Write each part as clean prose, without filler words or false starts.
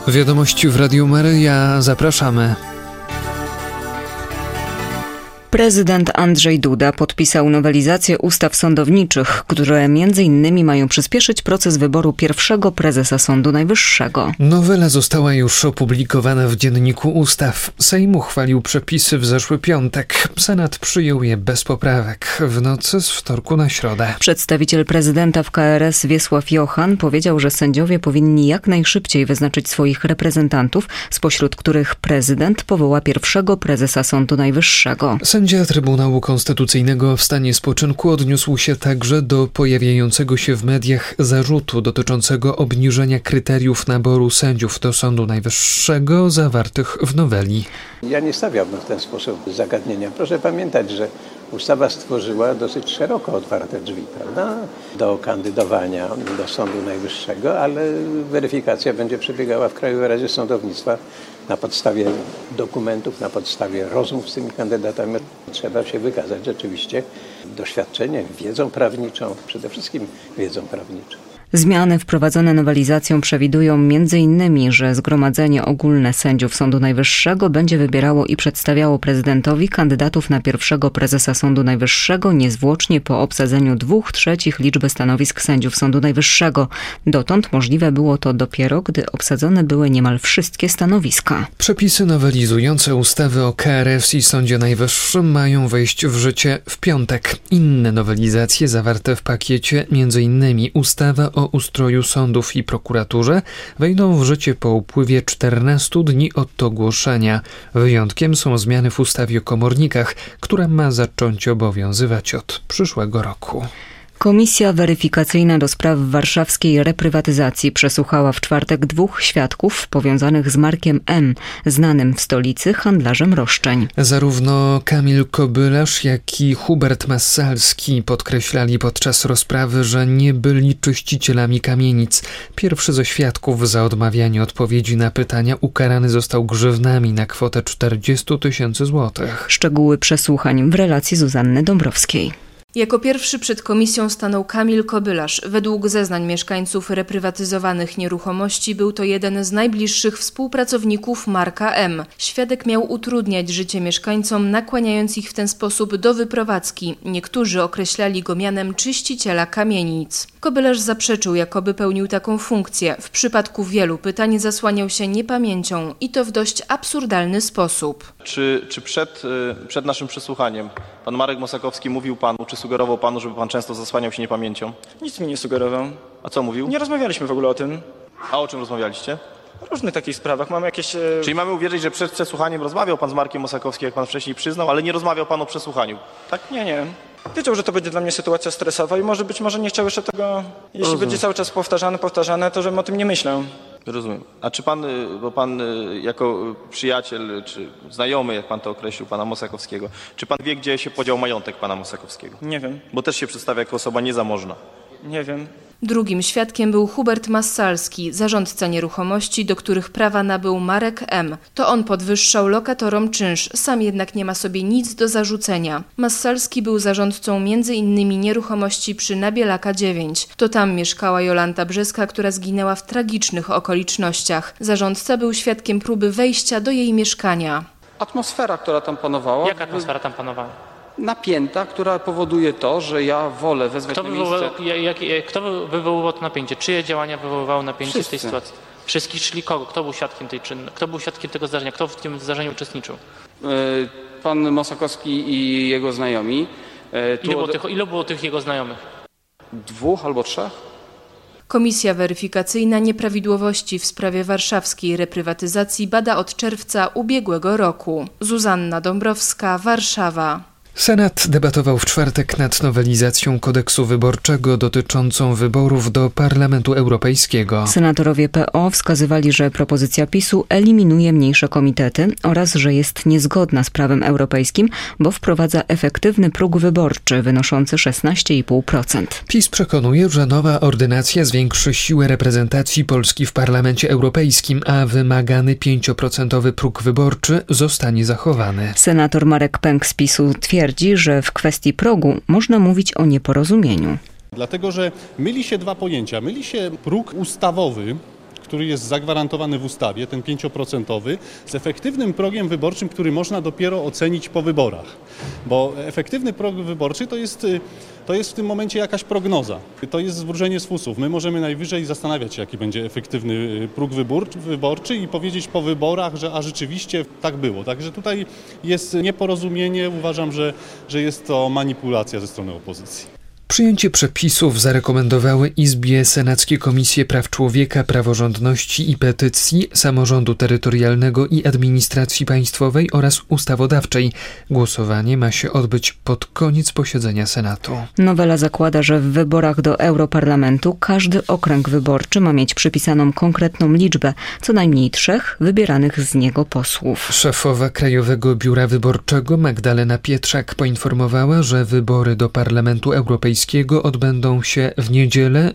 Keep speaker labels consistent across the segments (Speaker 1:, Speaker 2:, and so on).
Speaker 1: Wiadomości w Radiu Maryja. Zapraszamy.
Speaker 2: Prezydent Andrzej Duda podpisał nowelizację ustaw sądowniczych, które m.in. mają przyspieszyć proces wyboru pierwszego prezesa Sądu Najwyższego.
Speaker 1: Nowela została już opublikowana w Dzienniku Ustaw. Sejm uchwalił przepisy w zeszły piątek. Senat przyjął je bez poprawek w nocy z wtorku na środę.
Speaker 2: Przedstawiciel prezydenta w KRS Wiesław Jochan powiedział, że sędziowie powinni jak najszybciej wyznaczyć swoich reprezentantów, spośród których prezydent powoła pierwszego prezesa Sądu Najwyższego.
Speaker 1: Sędzia Trybunału Konstytucyjnego w stanie spoczynku odniósł się także do pojawiającego się w mediach zarzutu dotyczącego obniżenia kryteriów naboru sędziów do Sądu Najwyższego zawartych w noweli.
Speaker 3: Ja nie stawiałbym w ten sposób zagadnienia. Proszę pamiętać, że ustawa stworzyła dosyć szeroko otwarte drzwi, prawda, do kandydowania do Sądu Najwyższego, ale weryfikacja będzie przebiegała w Krajowej Radzie Sądownictwa na podstawie dokumentów, na podstawie rozmów z tymi kandydatami. Trzeba się wykazać rzeczywiście doświadczeniem, wiedzą prawniczą, przede wszystkim wiedzą prawniczą.
Speaker 2: Zmiany wprowadzone nowelizacją przewidują m.in., że Zgromadzenie Ogólne Sędziów Sądu Najwyższego będzie wybierało i przedstawiało prezydentowi kandydatów na pierwszego prezesa Sądu Najwyższego niezwłocznie po obsadzeniu 2/3 liczby stanowisk sędziów Sądu Najwyższego. Dotąd możliwe było to dopiero, gdy obsadzone były niemal wszystkie stanowiska.
Speaker 1: Przepisy nowelizujące ustawy o KRS i Sądzie Najwyższym mają wejść w życie w piątek. Inne nowelizacje zawarte w pakiecie, m.in. ustawa o ustroju sądów i prokuraturze, wejdą w życie po upływie 14 dni od ogłoszenia. Wyjątkiem są zmiany w ustawie o komornikach, która ma zacząć obowiązywać od przyszłego roku.
Speaker 2: Komisja weryfikacyjna do spraw warszawskiej reprywatyzacji przesłuchała w czwartek 2 świadków powiązanych z Markiem M., znanym w stolicy handlarzem roszczeń.
Speaker 1: Zarówno Kamil Kobylarz, jak i Hubert Massalski podkreślali podczas rozprawy, że nie byli czyścicielami kamienic. Pierwszy ze świadków za odmawianie odpowiedzi na pytania ukarany został grzywnami na kwotę 40 000 złotych.
Speaker 2: Szczegóły przesłuchań w relacji Zuzanny Dąbrowskiej.
Speaker 4: Jako pierwszy przed komisją stanął Kamil Kobylarz. Według zeznań mieszkańców reprywatyzowanych nieruchomości był to jeden z najbliższych współpracowników Marka M. Świadek miał utrudniać życie mieszkańcom, nakłaniając ich w ten sposób do wyprowadzki. Niektórzy określali go mianem czyściciela kamienic. Kobylarz zaprzeczył, jakoby pełnił taką funkcję. W przypadku wielu pytań zasłaniał się niepamięcią i to w dość absurdalny sposób.
Speaker 5: Czy przed naszym przesłuchaniem pan Marek Mosakowski mówił panu, czy sugerował panu, żeby pan często zasłaniał się niepamięcią?
Speaker 6: Nic mi nie sugerował.
Speaker 5: A co mówił?
Speaker 6: Nie rozmawialiśmy w ogóle o tym.
Speaker 5: A o czym rozmawialiście?
Speaker 6: O różnych takich sprawach. Mamy jakieś...
Speaker 5: Czyli mamy uwierzyć, że przed przesłuchaniem rozmawiał pan z Markiem Mosakowskim, jak pan wcześniej przyznał, ale nie rozmawiał pan o przesłuchaniu, tak?
Speaker 6: Nie. Wiedział, że to będzie dla mnie sytuacja stresowa i być może nie chciał jeszcze tego... Jeśli będzie cały czas powtarzane, to żebym o tym nie myślał.
Speaker 5: Rozumiem. A czy pan, bo pan jako przyjaciel, czy znajomy, jak pan to określił, pana Mosakowskiego, czy pan wie, gdzie się podział majątek pana Mosakowskiego?
Speaker 6: Nie wiem.
Speaker 5: Bo też się przedstawia jako osoba niezamożna.
Speaker 6: Nie wiem.
Speaker 4: Drugim świadkiem był Hubert Massalski, zarządca nieruchomości, do których prawa nabył Marek M. To on podwyższał lokatorom czynsz, sam jednak nie ma sobie nic do zarzucenia. Massalski był zarządcą m.in. nieruchomości przy Nabielaka 9. To tam mieszkała Jolanta Brzeska, która zginęła w tragicznych okolicznościach. Zarządca był świadkiem próby wejścia do jej mieszkania.
Speaker 7: Atmosfera, która tam panowała.
Speaker 8: Jaka atmosfera tam panowała?
Speaker 7: Napięta, która powoduje to, że ja wolę wezwać na miejsce...
Speaker 8: Kto wywoływał to napięcie? Czyje działania wywoływały napięcie
Speaker 7: Wszyscy.
Speaker 8: w tej sytuacji? Wszystkich, czyli kogo? Kto był świadkiem tej czynności? Kto był świadkiem tego zdarzenia? Kto w tym zdarzeniu uczestniczył?
Speaker 7: Pan Mosakowski i jego znajomi.
Speaker 8: Ilu było tych jego znajomych?
Speaker 7: 2 albo 3.
Speaker 4: Komisja weryfikacyjna nieprawidłowości w sprawie warszawskiej reprywatyzacji bada od czerwca ubiegłego roku. Zuzanna Dąbrowska, Warszawa.
Speaker 1: Senat debatował w czwartek nad nowelizacją kodeksu wyborczego dotyczącą wyborów do Parlamentu Europejskiego.
Speaker 2: Senatorowie PO wskazywali, że propozycja PiS-u eliminuje mniejsze komitety oraz że jest niezgodna z prawem europejskim, bo wprowadza efektywny próg wyborczy wynoszący 16,5%.
Speaker 1: PiS przekonuje, że nowa ordynacja zwiększy siłę reprezentacji Polski w Parlamencie Europejskim, a wymagany 5% próg wyborczy zostanie zachowany.
Speaker 2: Senator Marek Pęk z PiS-u twierdzi, że w kwestii progu można mówić o nieporozumieniu.
Speaker 9: Dlatego, że myli się 2 pojęcia. Myli się próg ustawowy, który jest zagwarantowany w ustawie, ten 5%, z efektywnym progiem wyborczym, który można dopiero ocenić po wyborach. Bo efektywny prog wyborczy to jest w tym momencie jakaś prognoza. To jest zwrócenie z fusów. My możemy najwyżej zastanawiać się, jaki będzie efektywny próg wyborczy i powiedzieć po wyborach, że rzeczywiście tak było. Także tutaj jest nieporozumienie. Uważam, że jest to manipulacja ze strony opozycji.
Speaker 1: Przyjęcie przepisów zarekomendowały Izbie Senackie Komisje Praw Człowieka, Praworządności i Petycji, Samorządu Terytorialnego i Administracji Państwowej oraz Ustawodawczej. Głosowanie ma się odbyć pod koniec posiedzenia Senatu.
Speaker 2: Nowela zakłada, że w wyborach do Europarlamentu każdy okręg wyborczy ma mieć przypisaną konkretną liczbę, co najmniej 3 wybieranych z niego posłów.
Speaker 1: Szefowa Krajowego Biura Wyborczego Magdalena Pietrzak poinformowała, że wybory do Parlamentu Europejskiego odbędą się w niedzielę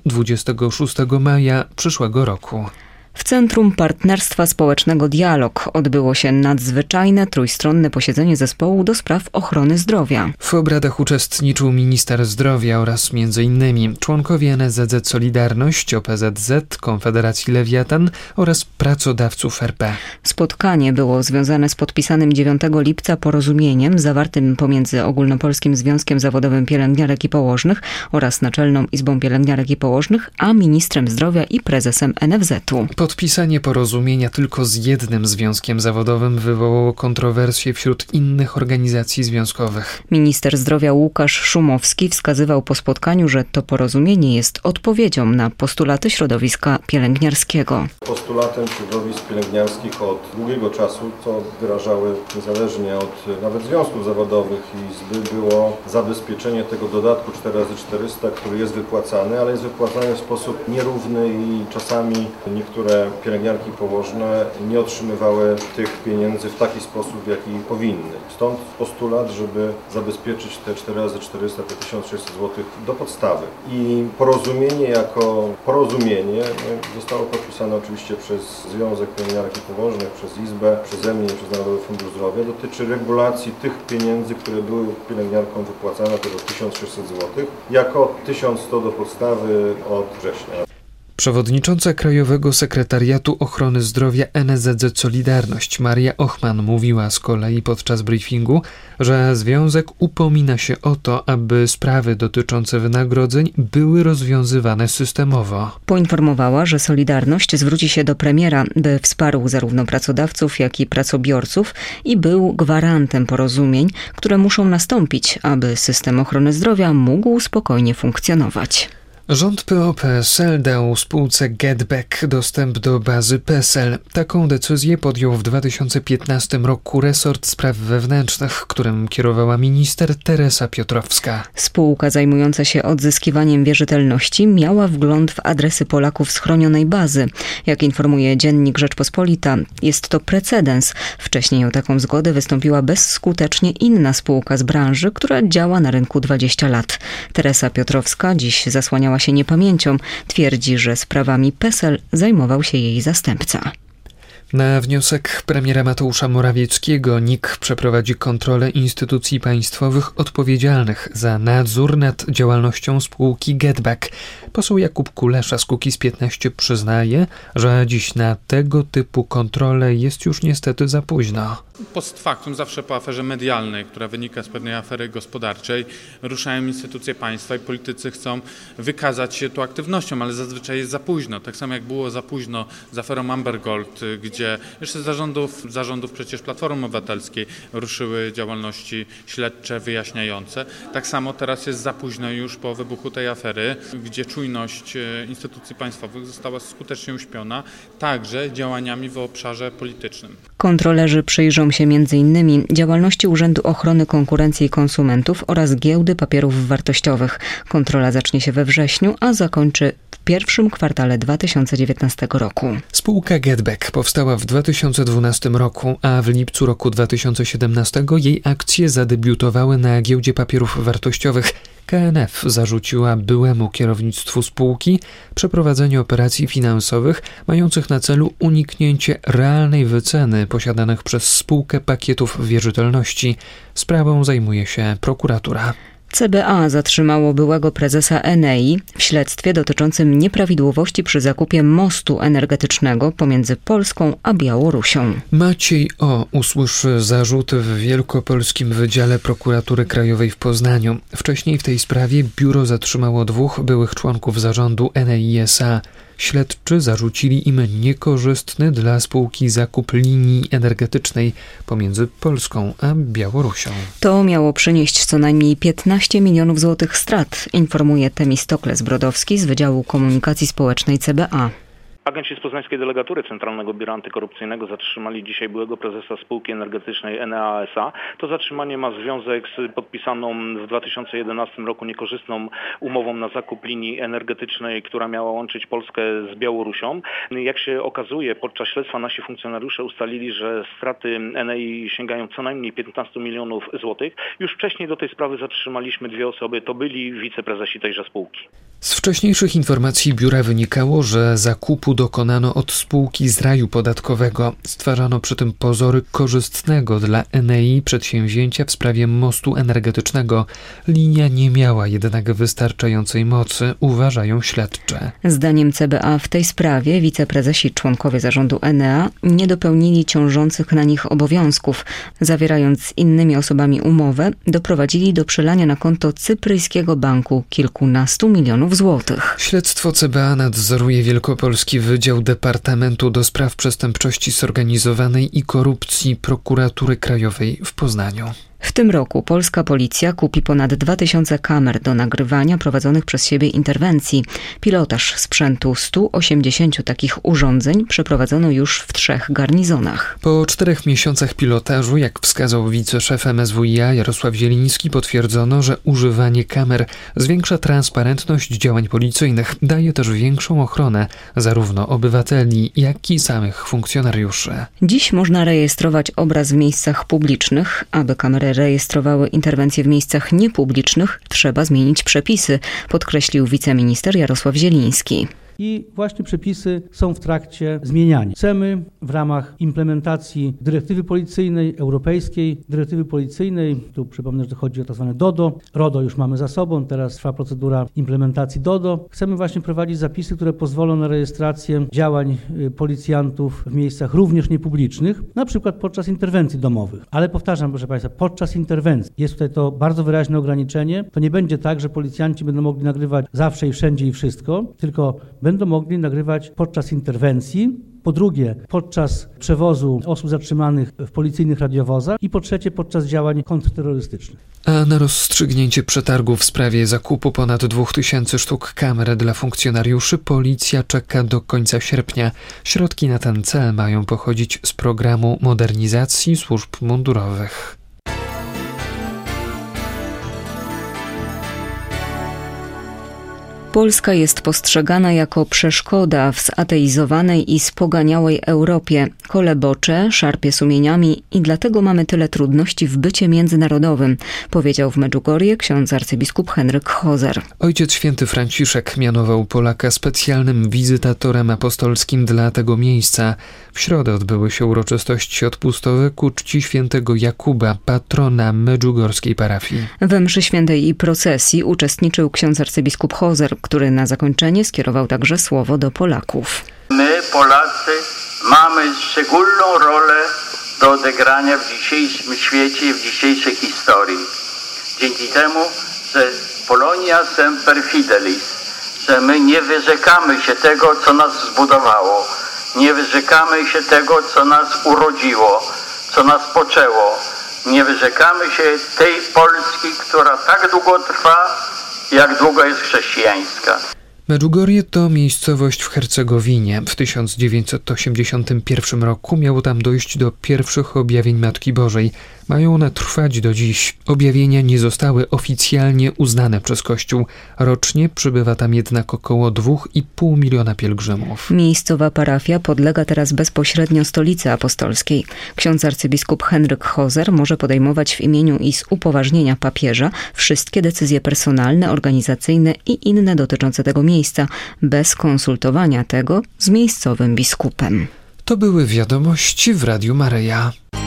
Speaker 1: 26 maja przyszłego roku.
Speaker 2: W Centrum Partnerstwa Społecznego Dialog odbyło się nadzwyczajne trójstronne posiedzenie zespołu do spraw ochrony zdrowia.
Speaker 1: W obradach uczestniczył minister zdrowia oraz m.in. członkowie NSZZ Solidarność, OPZZ, Konfederacji Lewiatan oraz pracodawców RP.
Speaker 2: Spotkanie było związane z podpisanym 9 lipca porozumieniem zawartym pomiędzy Ogólnopolskim Związkiem Zawodowym Pielęgniarek i Położnych oraz Naczelną Izbą Pielęgniarek i Położnych, a ministrem zdrowia i prezesem NFZ-u.
Speaker 1: Podpisanie porozumienia tylko z jednym związkiem zawodowym wywołało kontrowersje wśród innych organizacji związkowych.
Speaker 2: Minister zdrowia Łukasz Szumowski wskazywał po spotkaniu, że to porozumienie jest odpowiedzią na postulaty środowiska pielęgniarskiego.
Speaker 10: Postulatem środowisk pielęgniarskich od długiego czasu, co wyrażały niezależnie od nawet związków zawodowych i izby, było zabezpieczenie tego dodatku 4x400, który jest wypłacany, ale jest wypłacany w sposób nierówny i czasami niektóre pielęgniarki położne nie otrzymywały tych pieniędzy w taki sposób, w jaki powinny. Stąd postulat, żeby zabezpieczyć te 4x400, te 1600 zł do podstawy. I porozumienie jako porozumienie zostało podpisane oczywiście przez Związek Pielęgniarek i Położnych, przez Izbę, przeze mnie i przez Narodowy Fundusz Zdrowia. Dotyczy regulacji tych pieniędzy, które były pielęgniarkom wypłacane, tego 1600 zł, jako 1100 do podstawy od września.
Speaker 1: Przewodnicząca Krajowego Sekretariatu Ochrony Zdrowia NSZZ Solidarność Maria Ochman mówiła z kolei podczas briefingu, że związek upomina się o to, aby sprawy dotyczące wynagrodzeń były rozwiązywane systemowo.
Speaker 2: Poinformowała, że Solidarność zwróci się do premiera, by wsparł zarówno pracodawców, jak i pracobiorców i był gwarantem porozumień, które muszą nastąpić, aby system ochrony zdrowia mógł spokojnie funkcjonować.
Speaker 1: Rząd PO-PSL dał spółce GetBack dostęp do bazy PESEL. Taką decyzję podjął w 2015 roku resort spraw wewnętrznych, którym kierowała minister Teresa Piotrowska.
Speaker 2: Spółka zajmująca się odzyskiwaniem wierzytelności miała wgląd w adresy Polaków z chronionej bazy. Jak informuje dziennik Rzeczpospolita, jest to precedens. Wcześniej o taką zgodę wystąpiła bezskutecznie inna spółka z branży, która działa na rynku 20 lat. Teresa Piotrowska dziś zasłaniała się niepamięcią. Twierdzi, że sprawami PESEL zajmował się jej zastępca.
Speaker 1: Na wniosek premiera Mateusza Morawieckiego NIK przeprowadzi kontrolę instytucji państwowych odpowiedzialnych za nadzór nad działalnością spółki GetBack. Poseł Jakub Kulesza z Kukiz15 przyznaje, że dziś na tego typu kontrolę jest już niestety za późno.
Speaker 11: Post factum, zawsze po aferze medialnej, która wynika z pewnej afery gospodarczej, ruszają instytucje państwa i politycy chcą wykazać się tu aktywnością, ale zazwyczaj jest za późno. Tak samo jak było za późno z aferą Amber Gold, gdzie jeszcze zarządów przecież Platformy Obywatelskiej ruszyły działalności śledcze, wyjaśniające. Tak samo teraz jest za późno już po wybuchu tej afery, gdzie czujność instytucji państwowych została skutecznie uśpiona, także działaniami w obszarze politycznym.
Speaker 2: Kontrolerzy przyjrzą się m.in. działalności Urzędu Ochrony Konkurencji i Konsumentów oraz Giełdy Papierów Wartościowych. Kontrola zacznie się we wrześniu, a zakończy w pierwszym kwartale 2019 roku.
Speaker 1: Spółka GetBack powstała w 2012 roku, a w lipcu roku 2017 jej akcje zadebiutowały na Giełdzie Papierów Wartościowych. KNF zarzuciła byłemu kierownictwu spółki przeprowadzenie operacji finansowych mających na celu uniknięcie realnej wyceny posiadanych przez spółkę pakietów wierzytelności. Sprawą zajmuje się prokuratura.
Speaker 2: CBA zatrzymało byłego prezesa Enei w śledztwie dotyczącym nieprawidłowości przy zakupie mostu energetycznego pomiędzy Polską a Białorusią.
Speaker 1: Maciej O. usłyszy zarzuty w Wielkopolskim Wydziale Prokuratury Krajowej w Poznaniu. Wcześniej w tej sprawie biuro zatrzymało 2 byłych członków zarządu Enei S.A. Śledczy zarzucili im niekorzystny dla spółki zakup linii energetycznej pomiędzy Polską a Białorusią.
Speaker 2: To miało przynieść co najmniej 15 milionów złotych strat, informuje Temistokles Brodowski z Wydziału Komunikacji Społecznej CBA.
Speaker 12: Agenci z poznańskiej delegatury Centralnego Biura Antykorupcyjnego zatrzymali dzisiaj byłego prezesa spółki energetycznej Enea S.A. To zatrzymanie ma związek z podpisaną w 2011 roku niekorzystną umową na zakup linii energetycznej, która miała łączyć Polskę z Białorusią. Jak się okazuje, podczas śledztwa nasi funkcjonariusze ustalili, że straty Enei sięgają co najmniej 15 milionów złotych. Już wcześniej do tej sprawy zatrzymaliśmy 2 osoby, to byli wiceprezesi tejże spółki.
Speaker 1: Z wcześniejszych informacji biura wynikało, że zakupu dokonano od spółki z raju podatkowego. Stwarzano przy tym pozory korzystnego dla Enei przedsięwzięcia w sprawie mostu energetycznego. Linia nie miała jednak wystarczającej mocy, uważają śledcze.
Speaker 2: Zdaniem CBA w tej sprawie wiceprezesi członkowie zarządu Enea nie dopełnili ciążących na nich obowiązków. Zawierając z innymi osobami umowę, doprowadzili do przelania na konto cypryjskiego banku kilkunastu milionów złotych.
Speaker 1: Śledztwo CBA nadzoruje Wielkopolski Wydział Departamentu do Spraw Przestępczości Zorganizowanej i Korupcji Prokuratury Krajowej w Poznaniu.
Speaker 2: W tym roku polska policja kupi ponad 2000 kamer do nagrywania prowadzonych przez siebie interwencji. Pilotaż sprzętu 180 takich urządzeń przeprowadzono już w 3 garnizonach.
Speaker 1: Po 4 miesiącach pilotażu, jak wskazał wiceszef MSWiA Jarosław Zieliński, potwierdzono, że używanie kamer zwiększa transparentność działań policyjnych, daje też większą ochronę zarówno obywateli, jak i samych funkcjonariuszy.
Speaker 2: Dziś można rejestrować obraz w miejscach publicznych. Aby kamery rejestrowały interwencje w miejscach niepublicznych, trzeba zmienić przepisy, podkreślił wiceminister Jarosław Zieliński.
Speaker 13: I właśnie przepisy są w trakcie zmieniania. Chcemy w ramach implementacji dyrektywy policyjnej, europejskiej dyrektywy policyjnej, tu przypomnę, że chodzi o tzw. DODO, RODO już mamy za sobą, teraz trwa procedura implementacji DODO. Chcemy właśnie prowadzić zapisy, które pozwolą na rejestrację działań policjantów w miejscach również niepublicznych, na przykład podczas interwencji domowych. Ale powtarzam, proszę Państwa, podczas interwencji. Jest tutaj to bardzo wyraźne ograniczenie. To nie będzie tak, że policjanci będą mogli nagrywać zawsze i wszędzie i wszystko, tylko będą mogli nagrywać podczas interwencji, po drugie podczas przewozu osób zatrzymanych w policyjnych radiowozach i po trzecie podczas działań kontrterrorystycznych.
Speaker 1: A na rozstrzygnięcie przetargu w sprawie zakupu ponad 2000 sztuk kamer dla funkcjonariuszy policja czeka do końca sierpnia. Środki na ten cel mają pochodzić z programu modernizacji służb mundurowych.
Speaker 2: Polska jest postrzegana jako przeszkoda w zateizowanej i spoganiałej Europie. Kolebocze, szarpie sumieniami i dlatego mamy tyle trudności w bycie międzynarodowym, powiedział w Medjugorje ksiądz arcybiskup Henryk Hozer.
Speaker 1: Ojciec święty Franciszek mianował Polaka specjalnym wizytatorem apostolskim dla tego miejsca. W środę odbyły się uroczystości odpustowe ku czci świętego Jakuba, patrona medjugorskiej parafii.
Speaker 2: We mszy świętej i procesji uczestniczył ksiądz arcybiskup Hozer, który na zakończenie skierował także słowo do Polaków.
Speaker 14: My, Polacy, mamy szczególną rolę do odegrania w dzisiejszym świecie i w dzisiejszej historii. Dzięki temu, że Polonia semper fidelis, że my nie wyrzekamy się tego, co nas zbudowało, nie wyrzekamy się tego, co nas urodziło, co nas poczęło, nie wyrzekamy się tej Polski, która tak długo trwa, jak długo jest chrześcijańska.
Speaker 1: Medjugorje to miejscowość w Hercegowinie. W 1981 roku miało tam dojść do pierwszych objawień Matki Bożej. Mają one trwać do dziś. Objawienia nie zostały oficjalnie uznane przez Kościół. Rocznie przybywa tam jednak około 2,5 miliona pielgrzymów.
Speaker 2: Miejscowa parafia podlega teraz bezpośrednio stolicy apostolskiej. Ksiądz arcybiskup Henryk Hozer może podejmować w imieniu i z upoważnienia papieża wszystkie decyzje personalne, organizacyjne i inne dotyczące tego miejsca, bez konsultowania tego z miejscowym biskupem.
Speaker 1: To były wiadomości w Radiu Maryja.